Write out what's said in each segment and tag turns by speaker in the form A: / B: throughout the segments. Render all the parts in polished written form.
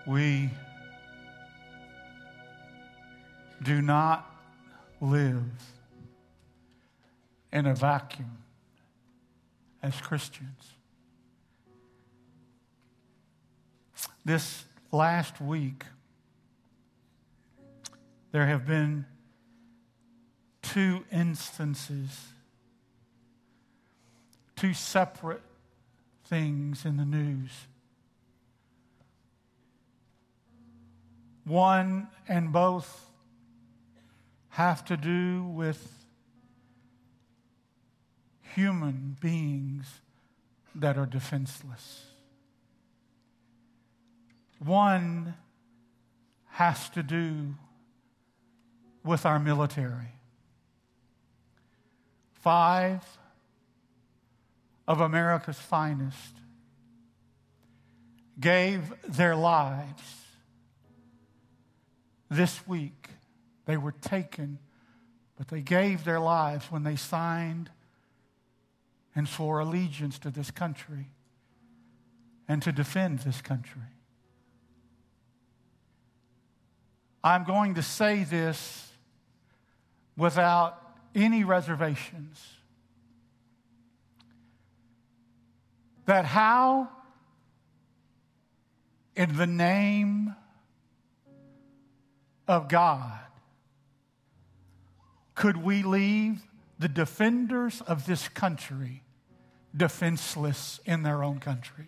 A: We do not live in a vacuum as Christians. This last week, there have been 2 instances, 2 separate things in the news. One and both have to do with human beings that are defenseless. One has to do with our military. 5 of America's finest gave their lives this week. They were taken, but they gave their lives when they signed and swore allegiance to this country and to defend this country. I'm going to say this without any reservations, that how in the name of God could we leave the defenders of this country defenseless in their own country?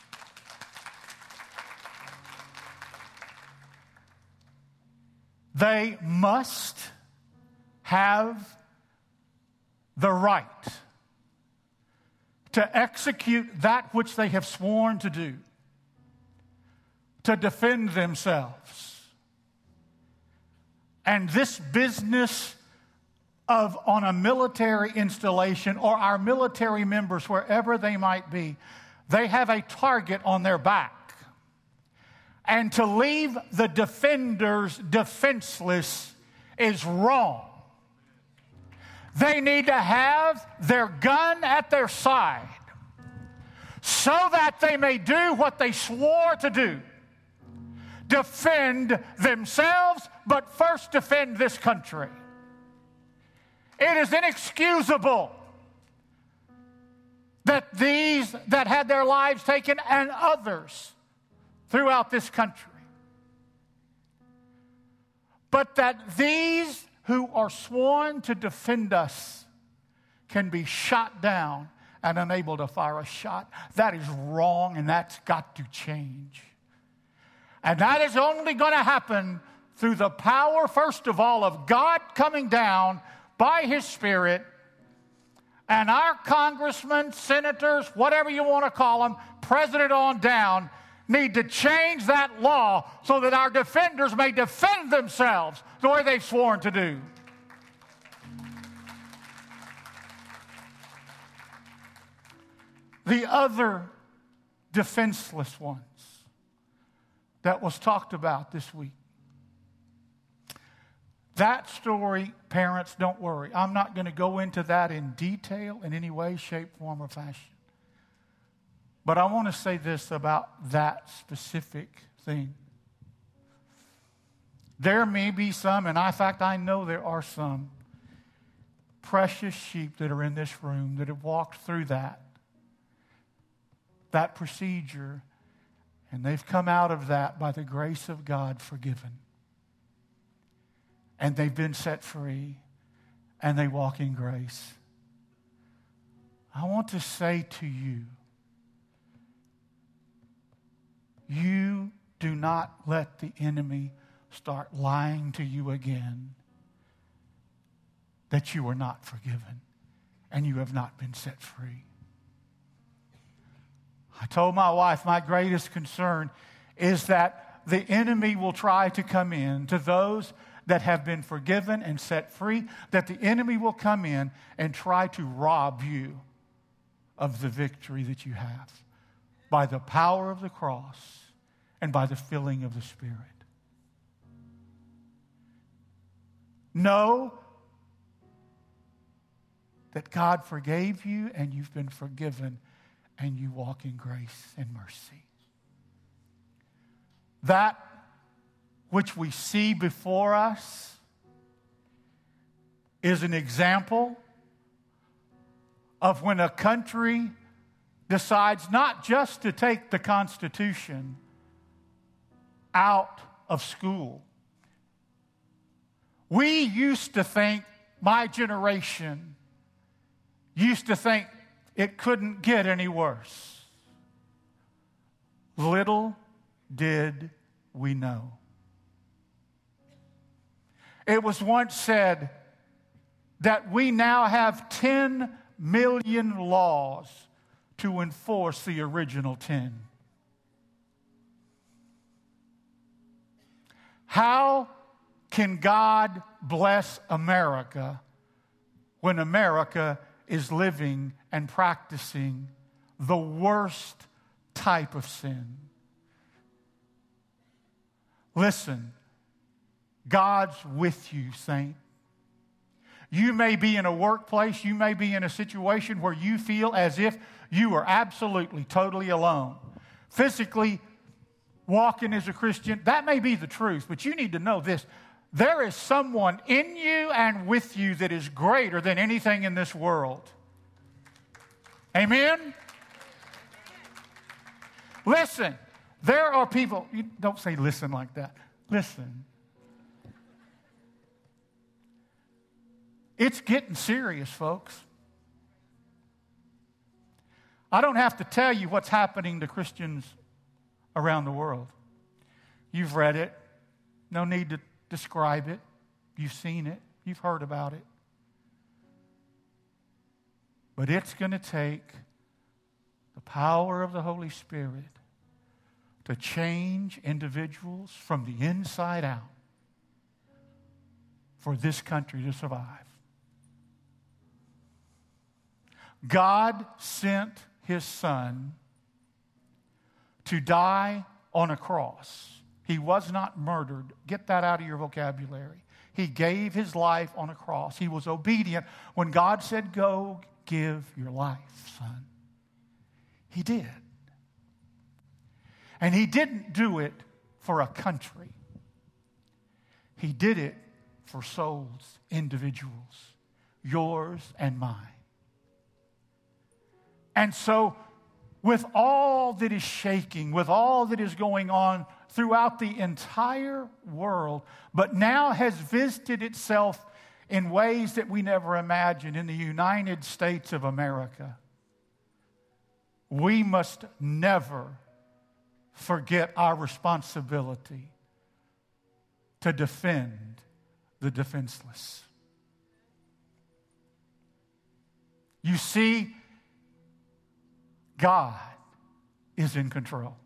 A: They must have the right to execute that which they have sworn to do, to defend themselves. And this business of on a military installation or our military members, wherever they might be, they have a target on their back. And to leave the defenders defenseless is wrong. They need to have their gun at their side so that they may do what they swore to do. Defend themselves, but first defend this country. It is inexcusable that these that had their lives taken and others throughout this country, but that these who are sworn to defend us can be shot down and unable to fire a shot. That is wrong, and that's got to change. And that is only going to happen through the power, first of all, of God coming down by His Spirit, and our congressmen, senators, whatever you want to call them, president on down, need to change that law so that our defenders may defend themselves the way they've sworn to do. The other defenseless ones that was talked about this week. That story, parents, don't worry. I'm not going to go into that in detail in any way, shape, form, or fashion. But I want to say this about that specific thing. There may be some, and in fact, I know there are some precious sheep that are in this room that have walked through that procedure, and they've come out of that by the grace of God forgiven. And they've been set free, and they walk in grace. I want to say to you, you do not let the enemy start lying to you again that you are not forgiven and you have not been set free. I told my wife my greatest concern is that the enemy will try to come in to those that have been forgiven and set free, that the enemy will come in and try to rob you of the victory that you have by the power of the cross and by the filling of the Spirit. Know that God forgave you and you've been forgiven and you walk in grace and mercy. that which we see before us is an example of when a country decides not just to take the Constitution out of school. We used to think, my generation used to think it couldn't get any worse. Little did we know. It was once said that we now have 10 million laws to enforce the original 10. How can God bless America when America is living and practicing the worst type of sin? Listen, God's with you, saint. You may be in a workplace, you may be in a situation where you feel as if you are absolutely, totally alone. Physically walking as a Christian, that may be the truth, but you need to know this. There is someone in you and with you that is greater than anything in this world. Amen? Listen, there are people, you don't say listen like that. Listen. It's getting serious, folks. I don't have to tell you what's happening to Christians around the world. You've read it. No need to describe it. You've seen it. You've heard about it. But it's going to take the power of the Holy Spirit to change individuals from the inside out for this country to survive. God sent His Son to die on a cross. He was not murdered. Get that out of your vocabulary. He gave His life on a cross. He was obedient. When God said, go give your life, son, He did. And He didn't do it for a country. He did it for souls, individuals, yours and mine. And so, with all that is shaking, with all that is going on throughout the entire world, but now has visited itself in ways that we never imagined in the United States of America, we must never forget our responsibility to defend the defenseless. You see, God is in control.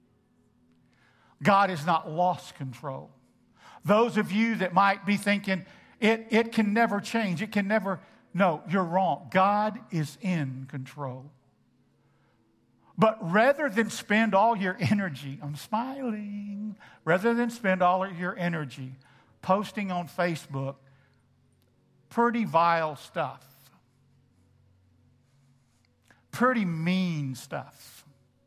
A: God has not lost control. Those of you that might be thinking, it can never change, it can never, no, you're wrong. God is in control. But rather than spend all your energy, I'm smiling, rather than spend all of your energy posting on Facebook pretty vile stuff, pretty mean stuff.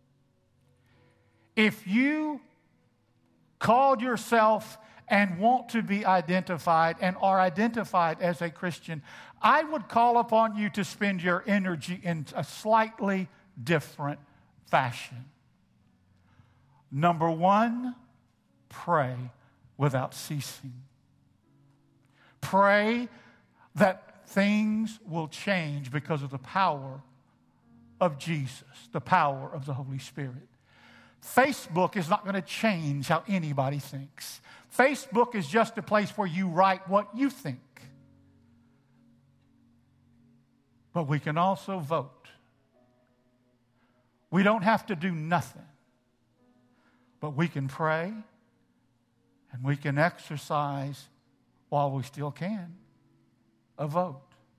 A: If you called yourself and want to be identified and are identified as a Christian, I would call upon you to spend your energy in a slightly different fashion. Number one, pray without ceasing. Pray that things will change because of the power of Jesus, the power of the Holy Spirit. Facebook is not going to change how anybody thinks. Facebook is just a place where you write what you think. But we can also vote. We don't have to do nothing. But we can pray and we can exercise, while we still can, a vote.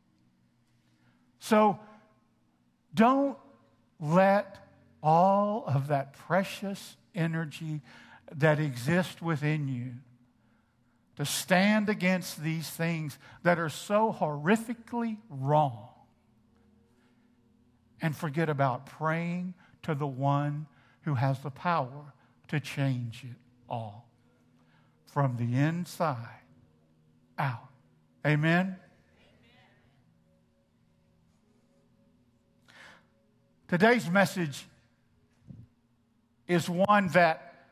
A: So, don't let all of that precious energy that exists within you to stand against these things that are so horrifically wrong and forget about praying to the one who has the power to change it all. From the inside out. Amen? Today's message is one that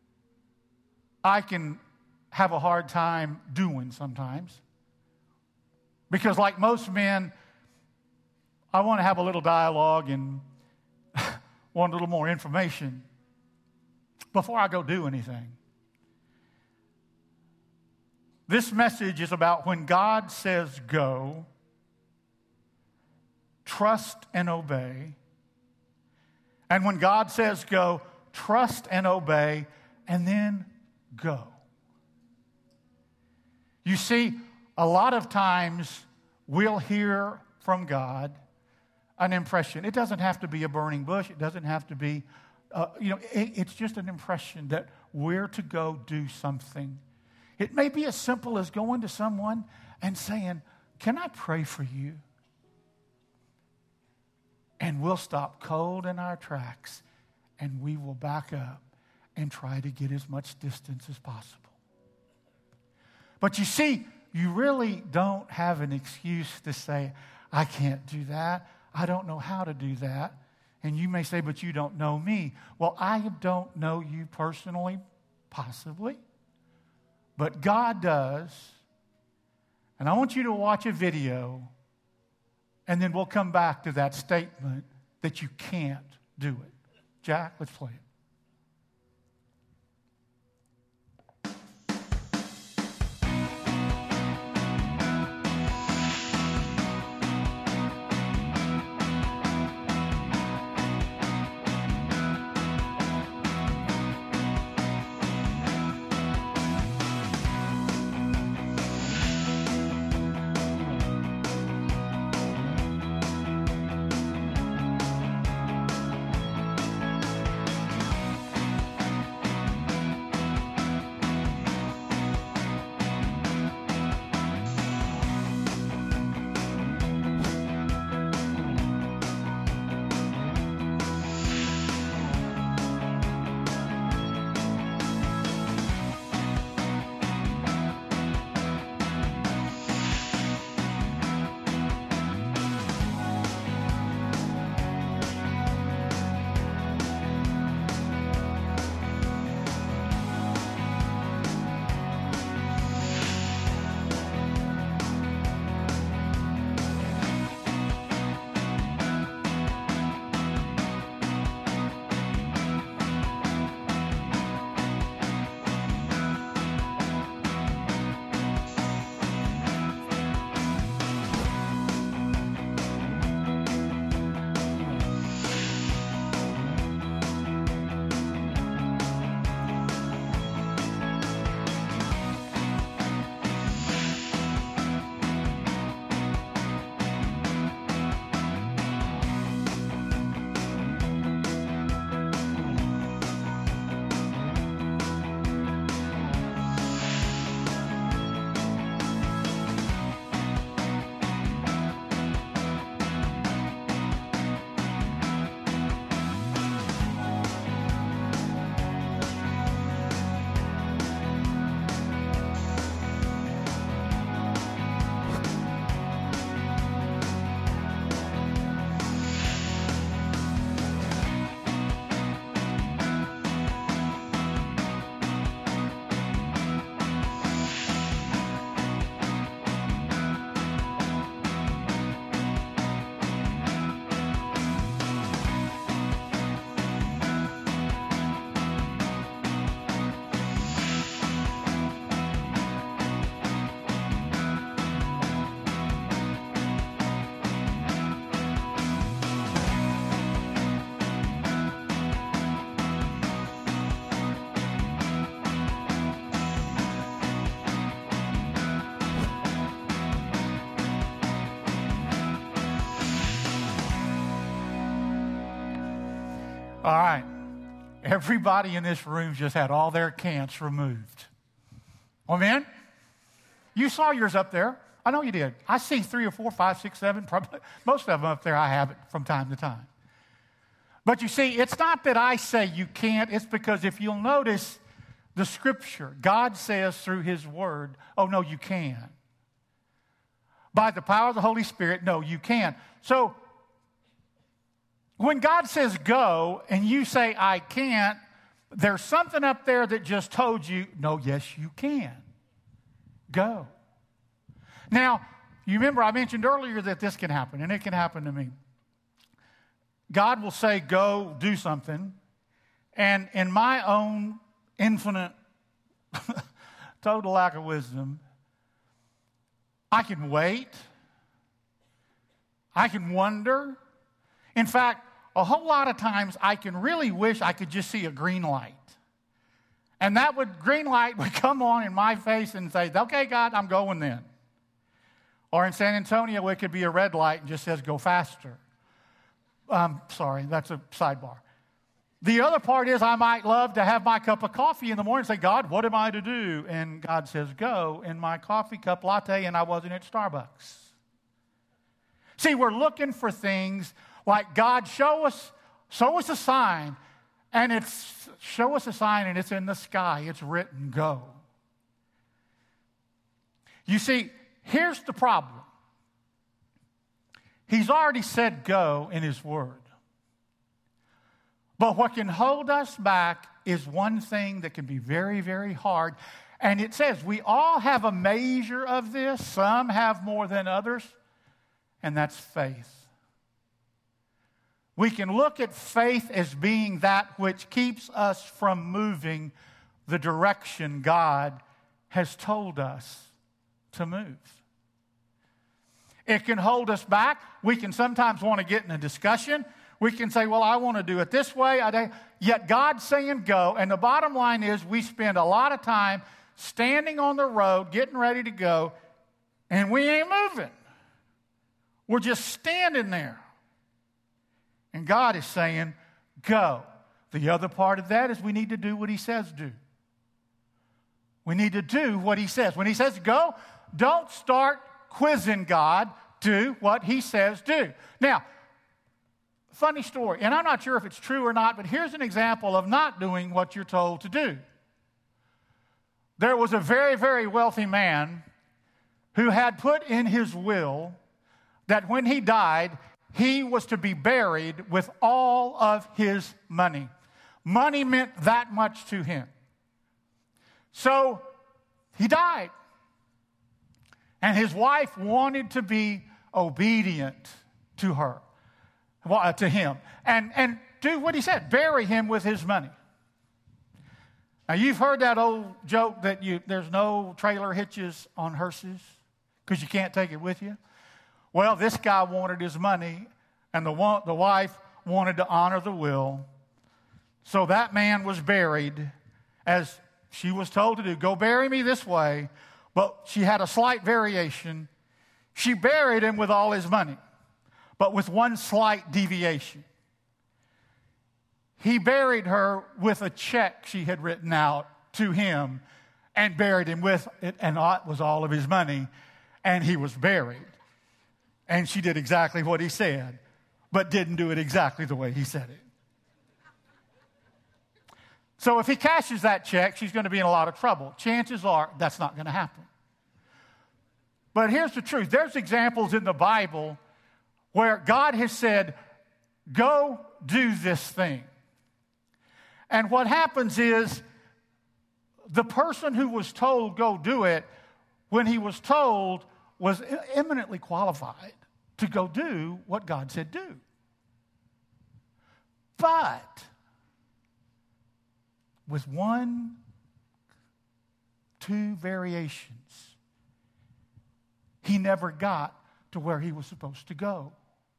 A: I can have a hard time doing sometimes. Because like most men, I want to have a little dialogue and want a little more information before I go do anything. This message is about when God says go, trust and obey. And when God says go, trust and obey, and then go. You see, a lot of times we'll hear from God an impression. It doesn't have to be a burning bush. It doesn't have to be, it's just an impression that we're to go do something. It may be as simple as going to someone and saying, "Can I pray for you?" And we'll stop cold in our tracks and we will back up and try to get as much distance as possible. But you see, you really don't have an excuse to say, "I can't do that. I don't know how to do that." And you may say, "But you don't know me." Well, I don't know you personally, possibly. But God does. And I want you to watch a video, and then we'll come back to that statement that you can't do it. Jack, let's play it. All right. Everybody in this room just had all their cants removed. Amen? You saw yours up there. I know you did. I see 3 or 4, 5, 6, 7, probably most of them up there. I have it from time to time. But you see, it's not that I say you can't. It's because if you'll notice, the Scripture. God says through His Word, oh, no, you can. By the power of the Holy Spirit, no, you can. So, when God says go and you say, I can't, there's something up there that just told you, no, yes, you can. Go. Now, you remember I mentioned earlier that this can happen, and it can happen to me. God will say, go do something, and in my own infinite, total lack of wisdom, I can wait. I can wonder. In fact, a whole lot of times I can really wish I could just see a green light. And that green light would come on in my face and say, okay, God, I'm going then. Or in San Antonio, it could be a red light and just says, go faster. Sorry, that's a sidebar. The other part is I might love to have my cup of coffee in the morning and say, God, what am I to do? And God says, go in my coffee cup latte, and I wasn't at Starbucks. See, we're looking for things like, God, show us a sign, and show us a sign, and it's in the sky. It's written, go. You see, here's the problem. He's already said go in His Word. But what can hold us back is one thing that can be very, very hard. And it says we all have a measure of this. Some have more than others. And that's faith. We can look at faith as being that which keeps us from moving the direction God has told us to move. It can hold us back. We can sometimes want to get in a discussion. We can say, well, I want to do it this way. Yet God's saying go. And the bottom line is we spend a lot of time standing on the road, getting ready to go, and we ain't moving. We're just standing there. And God is saying, go. The other part of that is we need to do what He says do. We need to do what He says. When He says go, don't start quizzing God. Do what He says do. Now, funny story, and I'm not sure if it's true or not, but here's an example of not doing what you're told to do. There was a very, very wealthy man who had put in his will that when he died, he was to be buried with all of his money. Money meant that much to him. So he died. And his wife wanted to be obedient to her. To him, and do what he said, bury him with his money. Now, you've heard that old joke that there's no trailer hitches on hearses because you can't take it with you. Well, this guy wanted his money, and the wife wanted to honor the will. So that man was buried as she was told to do. Go bury me this way, but she had a slight variation. She buried him with all his money, but with one slight deviation. He buried her with a check she had written out to him and buried him with it, and it was all of his money, and he was buried. And she did exactly what he said, but didn't do it exactly the way he said it. So if he cashes that check, she's going to be in a lot of trouble. Chances are that's not going to happen. But here's the truth. There's examples in the Bible where God has said, go do this thing. And what happens is the person who was told, go do it, when he was told, was eminently qualified to go do what God said do. But with two variations, he never got to where he was supposed to go.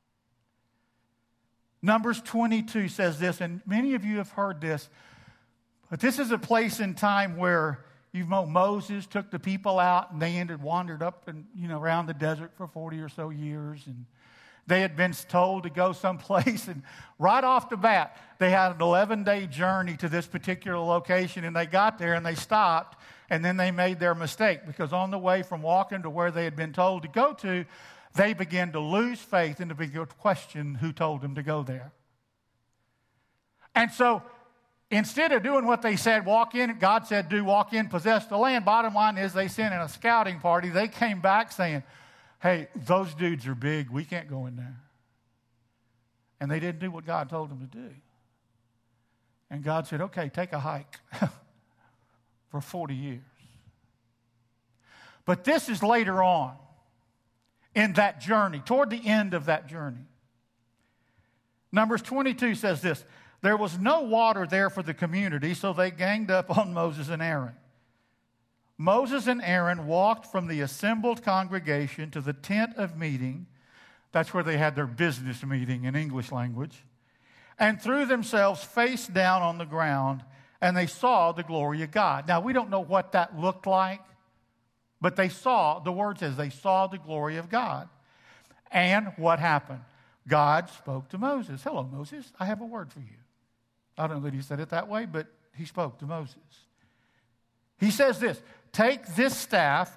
A: Numbers 22 says this, and many of you have heard this, but this is a place in time where Moses took the people out, and they wandered up and around the desert for 40 or so years, and they had been told to go someplace, and right off the bat, they had an 11-day journey to this particular location, and they got there and they stopped, and then they made their mistake, because on the way from walking to where they had been told to go to, they began to lose faith and to begin to question who told them to go there. And so Instead of doing what they said, walk in, God said, walk in, possess the land. Bottom line is they sent in a scouting party. They came back saying, hey, those dudes are big. We can't go in there. And they didn't do what God told them to do. And God said, okay, take a hike for 40 years. But this is later on in that journey, toward the end of that journey. Numbers 22 says this, there was no water there for the community, so they ganged up on Moses and Aaron. Moses and Aaron walked from the assembled congregation to the tent of meeting. That's where they had their business meeting in English language. And threw themselves face down on the ground, and they saw the glory of God. Now, we don't know what that looked like, but they saw, the word says, they saw the glory of God. And what happened? God spoke to Moses. Hello, Moses, I have a word for you. I don't know that he said it that way, but he spoke to Moses. He says this, take the staff,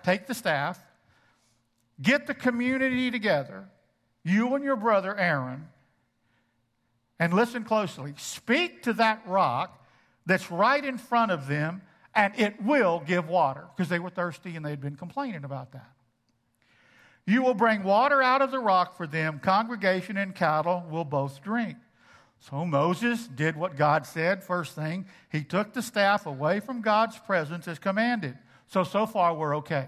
A: get the community together, you and your brother Aaron, and listen closely. Speak to that rock that's right in front of them, and it will give water, because they were thirsty and they'd been complaining about that. You will bring water out of the rock for them. Congregation and cattle will both drink. So Moses did what God said. First thing, he took the staff away from God's presence as commanded. So far we're okay.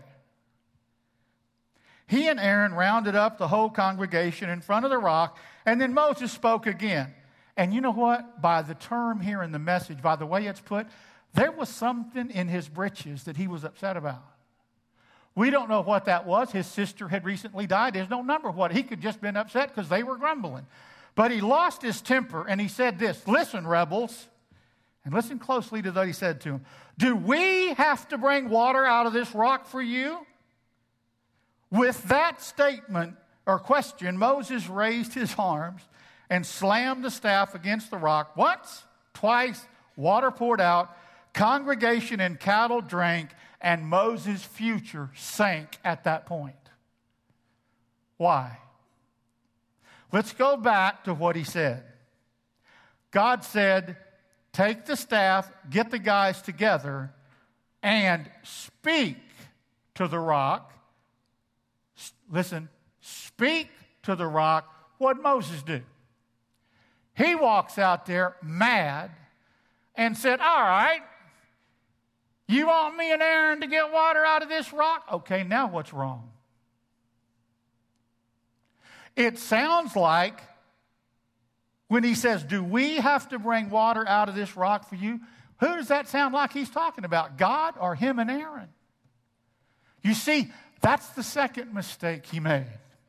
A: He and Aaron rounded up the whole congregation in front of the rock, and then Moses spoke again. And you know what? By the term here in the message, by the way it's put, there was something in his britches that he was upset about. We don't know what that was. His sister had recently died. There's no number of what. He could just been upset because they were grumbling. But he lost his temper, and he said this, listen, rebels, and listen closely to what he said to them. Do we have to bring water out of this rock for you? With that statement or question, Moses raised his arms and slammed the staff against the rock. Once, twice, water poured out, congregation and cattle drank, and Moses' future sank at that point. Why? Let's go back to what he said. God said, take the staff, get the guys together, and speak to the rock. Listen, speak to the rock. What'd Moses do? He walks out there mad and said, all right, you want me and Aaron to get water out of this rock? Okay, now what's wrong? It sounds like when he says, do we have to bring water out of this rock for you? Who does that sound like he's talking about? God or him and Aaron? You see, that's the second mistake he made.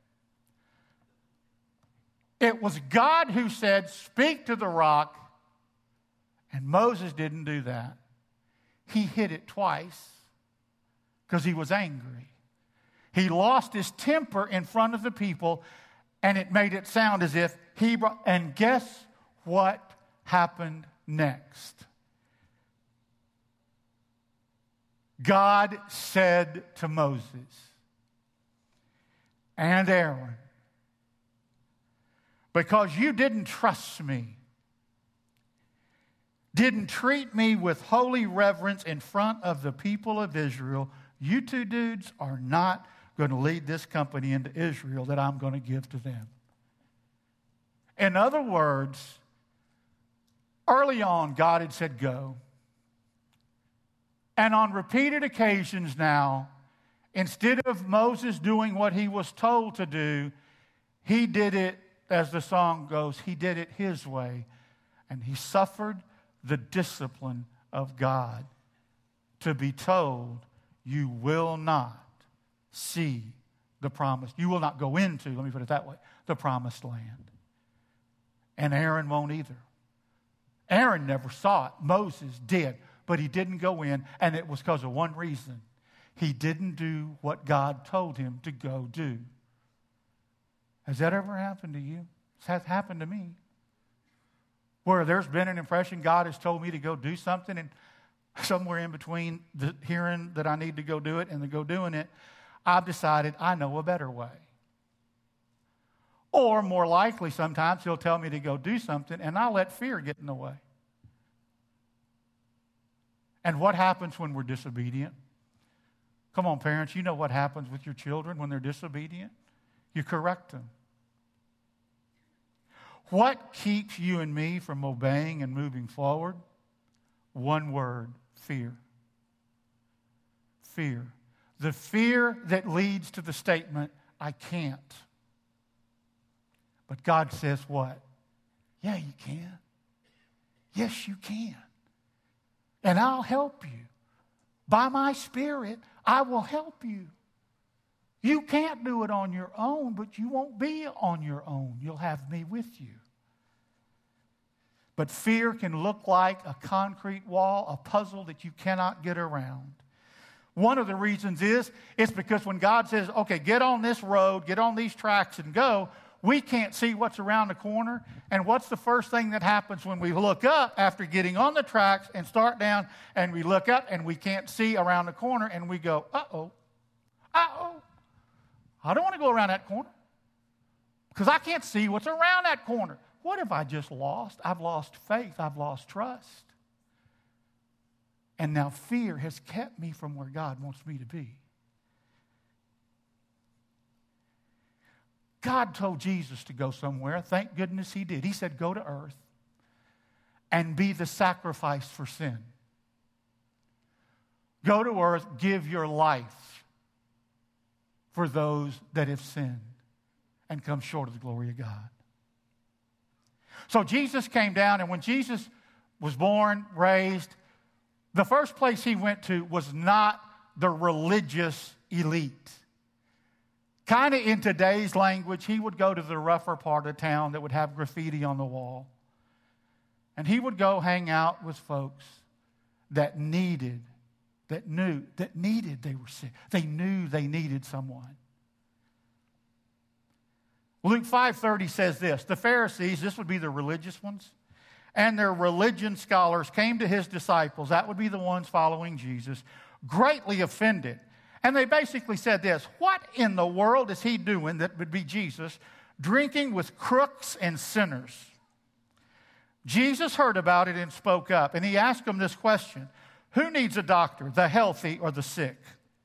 A: It was God who said, speak to the rock, and Moses didn't do that. He hit it twice because he was angry. He lost his temper in front of the people, and it made it sound as if he brought, and guess what happened next? God said to Moses and Aaron, because you didn't trust me, didn't treat me with holy reverence in front of the people of Israel, you two dudes are not going to lead this company into Israel that I'm going to give to them. In other words, early on, God had said go. And on repeated occasions now, instead of Moses doing what he was told to do, he did it, as the song goes, he did it his way. And he suffered the discipline of God to be told, you will not see the promise. You will not go into, let me put it that way, the promised land. And Aaron won't either. Aaron never saw it. Moses did, but he didn't go in, and it was because of one reason. He didn't do what God told him to go do. Has that ever happened to you? It has happened to me. Where there's been an impression God has told me to go do something, and somewhere in between the hearing that I need to go do it and the go doing it, I've decided I know a better way. Or more likely, sometimes he'll tell me to go do something, and I'll let fear get in the way. And what happens when we're disobedient? Come on, parents, you know what happens with your children when they're disobedient? You correct them. What keeps you and me from obeying and moving forward? One word: fear. Fear. The fear that leads to the statement, I can't. But God says what? Yeah, you can. Yes, you can. And I'll help you. By my Spirit, I will help you. You can't do it on your own, but you won't be on your own. You'll have me with you. But fear can look like a concrete wall, a puzzle that you cannot get around. One of the reasons is, it's because when God says, okay, get on this road, get on these tracks and go, we can't see what's around the corner. And what's the first thing that happens when we look up after getting on the tracks and start down, and we look up and we can't see around the corner, and we go, uh-oh, I don't want to go around that corner because I can't see what's around that corner. What have I just lost? I've lost faith. I've lost trust. And now fear has kept me from where God wants me to be. God told Jesus to go somewhere. Thank goodness he did. He said, go to earth and be the sacrifice for sin. Go to earth, give your life for those that have sinned and come short of the glory of God. So Jesus came down, and when Jesus was born, raised, the first place he went to was not the religious elite. Kind of in today's language, he would go to the rougher part of town that would have graffiti on the wall. And he would go hang out with folks that needed, they were sick. They knew they needed someone. Luke 5:30 says this: the Pharisees, this would be the religious ones, and their religion scholars came to his disciples, that would be the ones following Jesus, greatly offended. And they basically said this: what in the world is he doing, that would be Jesus, drinking with crooks and sinners? Jesus heard about it and spoke up, and he asked them this question: who needs a doctor, the healthy or the sick?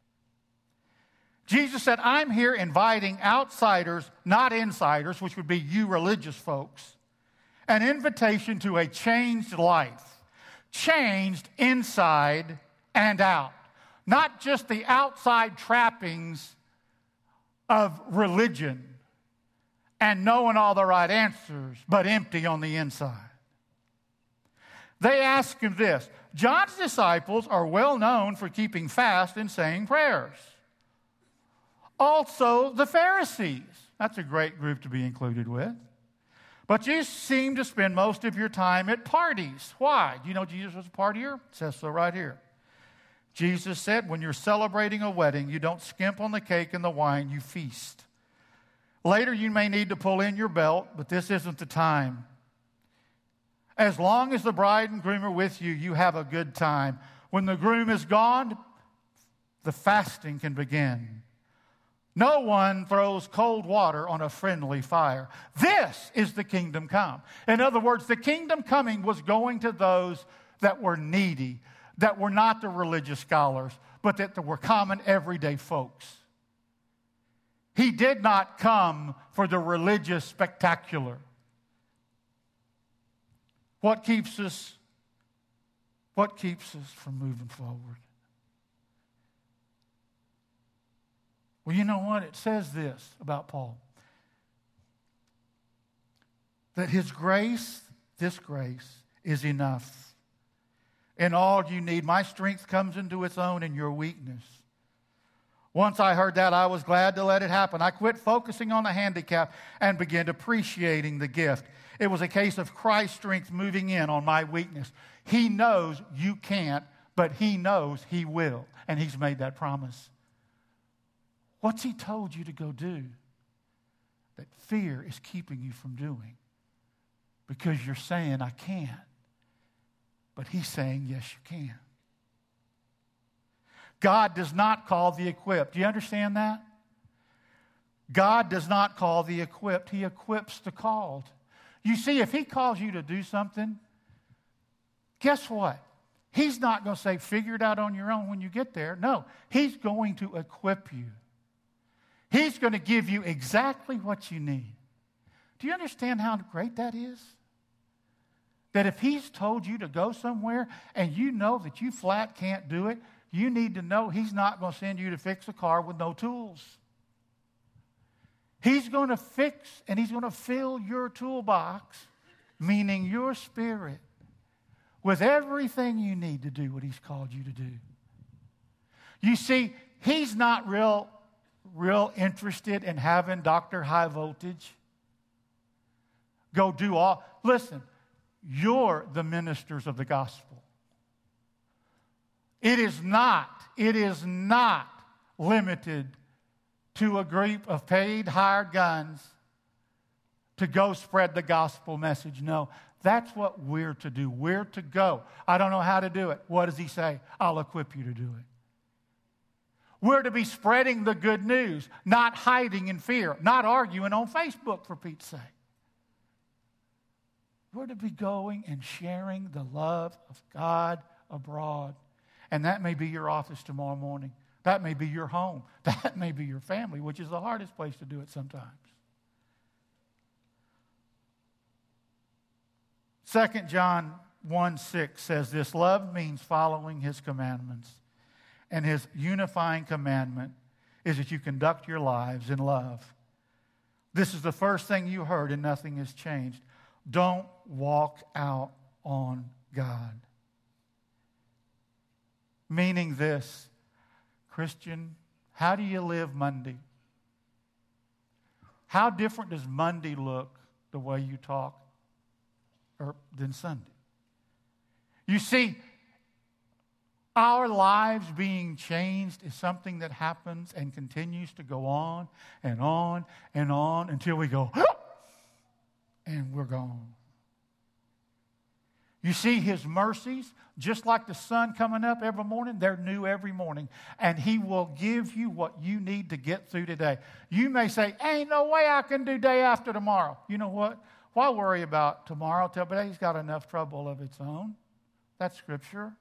A: Jesus said, I'm here inviting outsiders, not insiders, which would be you religious folks, an invitation to a changed life, changed inside and out. Not just the outside trappings of religion and knowing all the right answers, but empty on the inside. They asked him this: John's disciples are well known for keeping fast and saying prayers. Also, the Pharisees. That's a great group to be included with. But you seem to spend most of your time at parties. Why? Do you know Jesus was a partier? It says so right here. Jesus said, when you're celebrating a wedding, you don't skimp on the cake and the wine, you feast. Later, you may need to pull in your belt, but this isn't the time. As long as the bride and groom are with you, you have a good time. When the groom is gone, the fasting can begin. No one throws cold water on a friendly fire. This is the kingdom come. In other words, the kingdom coming was going to those that were needy, that were not the religious scholars, but that were common everyday folks. He did not come for the religious spectacular. What keeps us from moving forward? Well, you know what? It says this about Paul: that his grace, this grace, is enough. In all you need, my strength comes into its own in your weakness. Once I heard that, I was glad to let it happen. I quit focusing on the handicap and began appreciating the gift. It was a case of Christ's strength moving in on my weakness. He knows you can't, but he knows he will. And he's made that promise. What's he told you to go do that fear is keeping you from doing? Because you're saying, I can't. But he's saying, yes, you can. God does not call the equipped. Do you understand that? God does not call the equipped. He equips the called. You see, if he calls you to do something, guess what? He's not going to say, figure it out on your own when you get there. No, He's going to equip you. He's going to give you exactly what you need. Do you understand how great that is? That if He's told you to go somewhere and you know that you flat can't do it, you need to know He's not going to send you to fix a car with no tools. He's going to fix and He's going to fill your toolbox, meaning your spirit, with everything you need to do what He's called you to do. You see, He's not real interested in having Dr. High Voltage go do all. Listen, you're the ministers of the gospel. It is not limited to a group of paid, hired guns to go spread the gospel message. No, that's what we're to do. We're to go. I don't know how to do it. What does He say? I'll equip you to do it. We're to be spreading the good news, not hiding in fear, not arguing on Facebook, for Pete's sake. We're to be going and sharing the love of God abroad. And that may be your office tomorrow morning. That may be your home. That may be your family, which is the hardest place to do it sometimes. 2 John 1:6 says this, love means following His commandments. And His unifying commandment is that you conduct your lives in love. This is the first thing you heard and nothing has changed. Don't walk out on God. Meaning this, Christian, how do you live Monday? How different does Monday look the way you talk than Sunday? You see, our lives being changed is something that happens and continues to go on and on and on until we go, and we're gone. You see, His mercies, just like the sun coming up every morning, they're new every morning. And He will give you what you need to get through today. You may say, ain't no way I can do day after tomorrow. You know what? Why worry about tomorrow? Today's got enough trouble of its own. That's Scripture.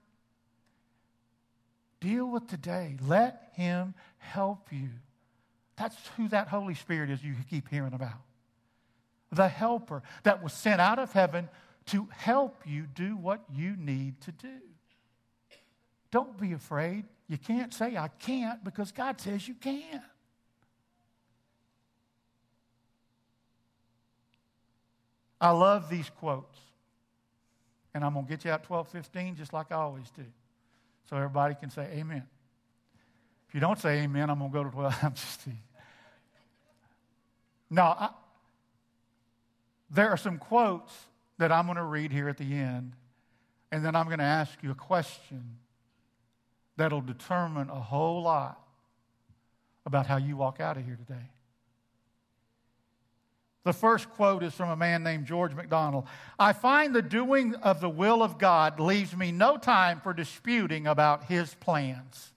A: Deal with today. Let Him help you. That's who that Holy Spirit is you keep hearing about. The helper that was sent out of heaven to help you do what you need to do. Don't be afraid. You can't say, I can't, because God says you can. I love these quotes. And I'm going to get you out 12:15 just like I always do. So everybody can say amen. If you don't say amen, I'm going to go to 12. I'm just teasing. No, there are some quotes that I'm going to read here at the end, and then I'm going to ask you a question that'll determine a whole lot about how you walk out of here today. The first quote is from a man named George MacDonald. I find the doing of the will of God leaves me no time for disputing about His plans.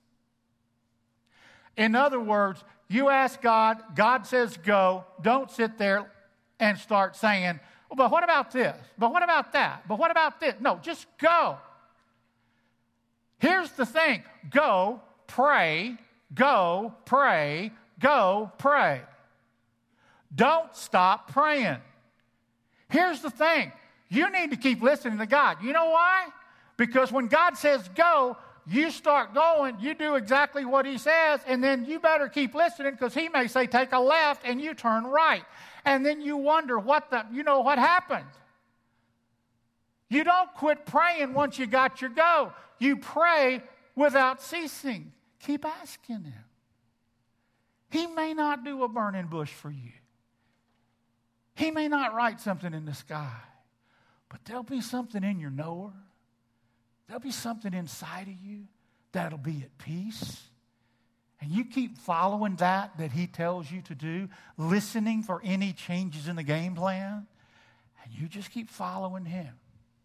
A: In other words, you ask God, God says go. Don't sit there and start saying, well, but what about this? But what about that? But what about this? No, just go. Here's the thing. Go, pray, go, pray, go, pray. Don't stop praying. Here's the thing. You need to keep listening to God. You know why? Because when God says go, you start going, you do exactly what He says, and then you better keep listening because He may say take a left and you turn right. And then you wonder what happened. You don't quit praying once you got your go. You pray without ceasing. Keep asking Him. He may not do a burning bush for you. He may not write something in the sky, but there'll be something in your knower. There'll be something inside of you that'll be at peace. And you keep following that He tells you to do, listening for any changes in the game plan, and you just keep following Him.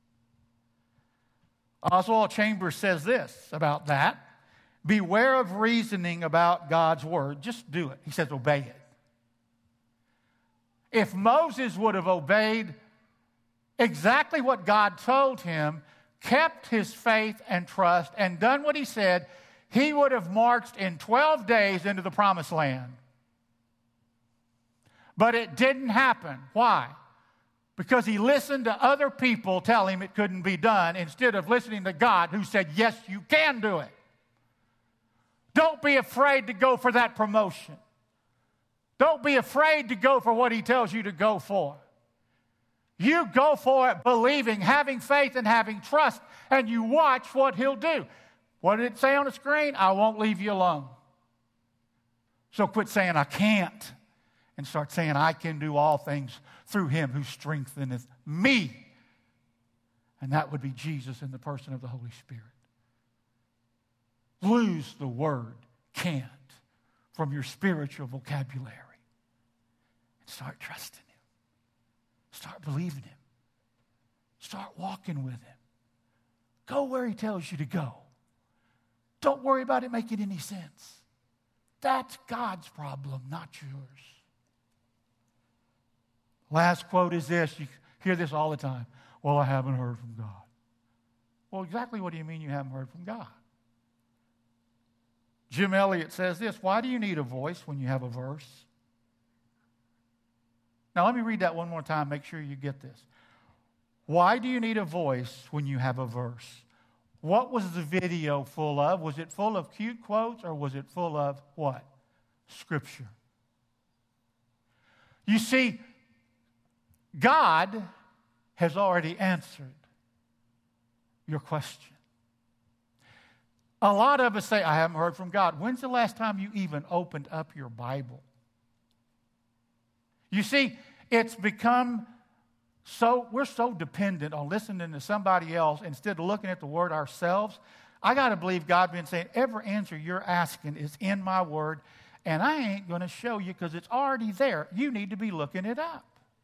A: Oswald Chambers says this about that. Beware of reasoning about God's word. Just do it. He says obey it. If Moses would have obeyed exactly what God told him, kept his faith and trust and done what he said, he would have marched in 12 days into the promised land. But it didn't happen. Why? Because he listened to other people tell him it couldn't be done instead of listening to God who said, yes, you can do it. Don't be afraid to go for that promotion. Don't be afraid to go for what he tells you to go for. You go for it believing, having faith and having trust, and you watch what he'll do. What did it say on the screen? I won't leave you alone. So quit saying I can't and start saying I can do all things through him who strengtheneth me. And that would be Jesus in the person of the Holy Spirit. Lose the word can't from your spiritual vocabulary. And start trusting him. Start believing him. Start walking with him. Go where he tells you to go. Don't worry about it making any sense. That's God's problem, not yours. Last quote is this. You hear this all the time. Well, I haven't heard from God. Well, exactly what do you mean you haven't heard from God? Jim Elliot says this. Why do you need a voice when you have a verse? Now, let me read that one more time. Make sure you get this. Why do you need a voice when you have a verse? What was the video full of? Was it full of cute quotes or was it full of what? Scripture. You see, God has already answered your question. A lot of us say, I haven't heard from God. When's the last time you even opened up your Bible? You see, it's become we're so dependent on listening to somebody else instead of looking at the Word ourselves. I got to believe God's been saying, every answer you're asking is in my Word, and I ain't going to show you because it's already there. You need to be looking it up.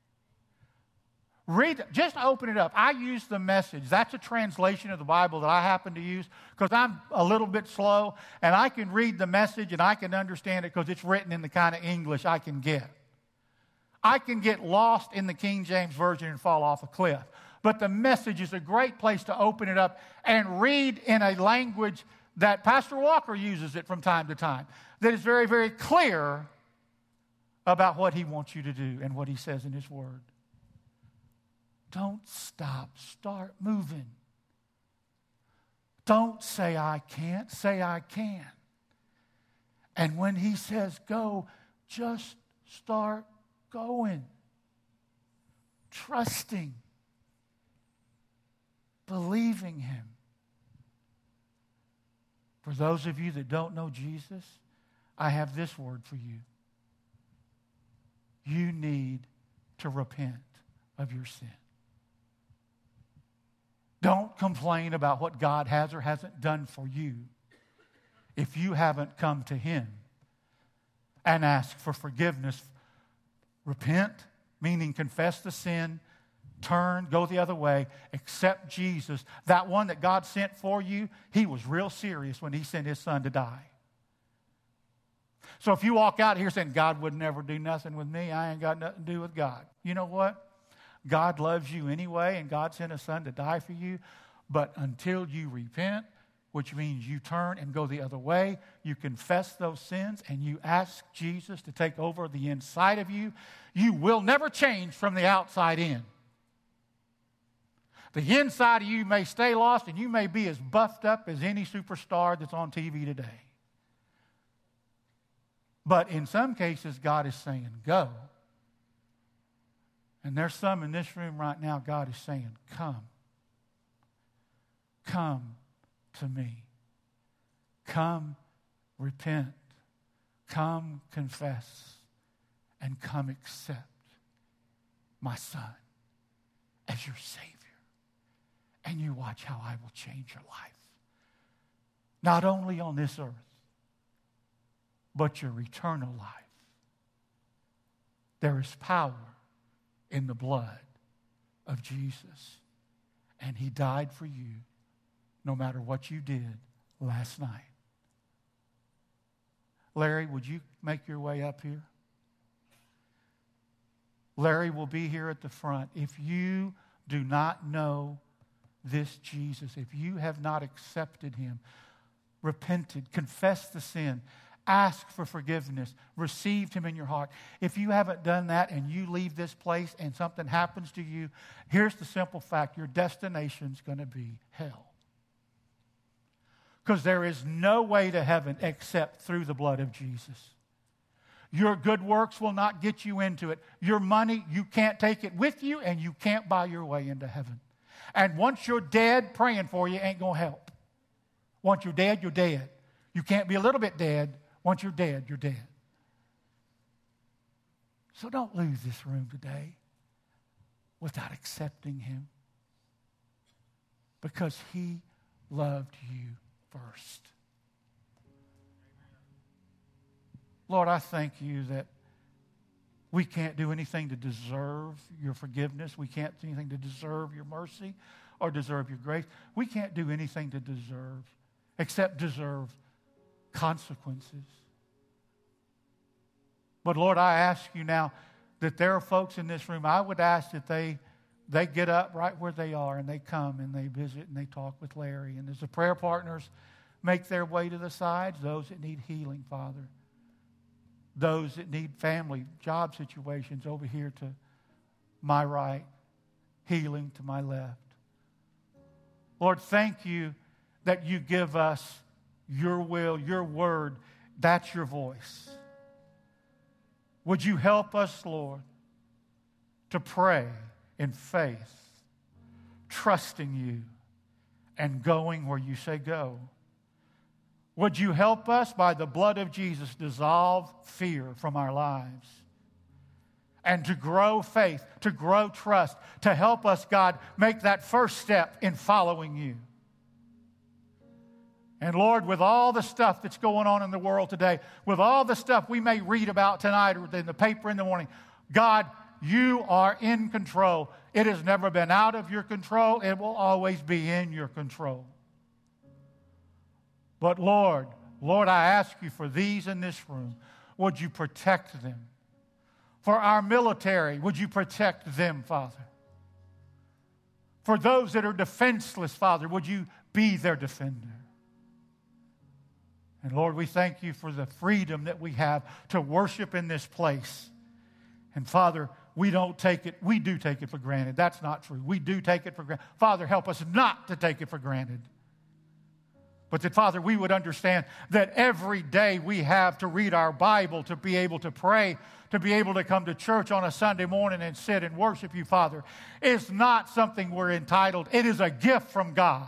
A: Just open it up. I use the Message. That's a translation of the Bible that I happen to use because I'm a little bit slow, and I can read the Message and I can understand it because it's written in the kind of English I can get. I can get lost in the King James Version and fall off a cliff. But the Message is a great place to open it up and read in a language that Pastor Walker uses it from time to time, that is very, very clear about what he wants you to do and what he says in his Word. Don't stop. Start moving. Don't say I can't. Say I can. And when he says go, just start going. Trusting. Believing him. For those of you that don't know Jesus, I have this word for you. You need to repent of your sin. Don't complain about what God has or hasn't done for you if you haven't come to him and ask for forgiveness. Repent, meaning confess the sin, turn, go the other way, accept Jesus. That one that God sent for you, he was real serious when he sent his son to die. So if you walk out here saying, God would never do nothing with me, I ain't got nothing to do with God. You know what? God loves you anyway, and God sent his son to die for you. But until you repent, which means you turn and go the other way, you confess those sins, and you ask Jesus to take over the inside of you, you will never change from the outside in. The inside of you may stay lost, and you may be as buffed up as any superstar that's on TV today. But in some cases, God is saying, go. And there's some in this room right now, God is saying, come. Come to me. Come repent. Come confess. And come accept my son as your Savior. And you watch how I will change your life. Not only on this earth, but your eternal life. There is power in the blood of Jesus. And he died for you no matter what you did last night. Larry, would you make your way up here? Larry will be here at the front. If you do not know this Jesus. If you have not accepted him, repented, confessed the sin, asked for forgiveness, received him in your heart. If you haven't done that and you leave this place and something happens to you, here's the simple fact. Your destination's going to be hell. Because there is no way to heaven except through the blood of Jesus. Your good works will not get you into it. Your money, you can't take it with you, and you can't buy your way into heaven. And once you're dead, praying for you ain't going to help. Once you're dead, you're dead. You can't be a little bit dead. Once you're dead, you're dead. So don't lose this room today without accepting him. Because he loved you first. Lord, I thank you that we can't do anything to deserve your forgiveness. We can't do anything to deserve your mercy or deserve your grace. We can't do anything to deserve, except deserve consequences. But Lord, I ask you now that there are folks in this room, I would ask that they get up right where they are and they come and they visit and they talk with Larry. And as the prayer partners make their way to the sides, those that need healing, Father, those that need family, job situations over here to my right, healing to my left. Lord, thank you that you give us your will, your word. That's your voice. Would you help us, Lord, to pray in faith, trusting you, and going where you say go? Would you help us by the blood of Jesus dissolve fear from our lives and to grow faith, to grow trust, to help us, God, make that first step in following you? And Lord, with all the stuff that's going on in the world today, with all the stuff we may read about tonight or in the paper in the morning, God, you are in control. It has never been out of your control. It will always be in your control. But Lord, I ask you for these in this room. Would you protect them? For our military, would you protect them, Father? For those that are defenseless, Father, would you be their defender? And Lord, we thank you for the freedom that we have to worship in this place. And Father, we do take it for granted. That's not true. We do take it for granted. Father, help us not to take it for granted. But that, Father, we would understand that every day we have to read our Bible, to be able to pray, to be able to come to church on a Sunday morning and sit and worship you, Father, is not something we're entitled. It is a gift from God.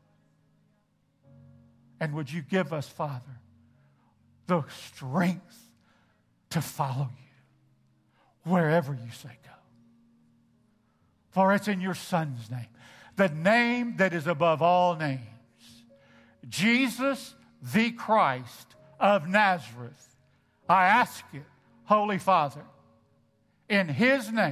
A: And would you give us, Father, the strength to follow you wherever you say go? For it's in your Son's name, the name that is above all names, Jesus the Christ of Nazareth. I ask it, Holy Father, in his name.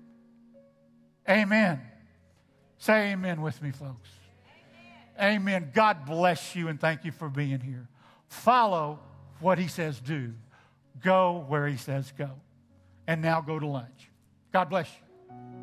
A: Amen. Say amen with me, folks. Amen. God bless you and thank you for being here. Follow what he says do. Go where he says go. And now go to lunch. God bless you.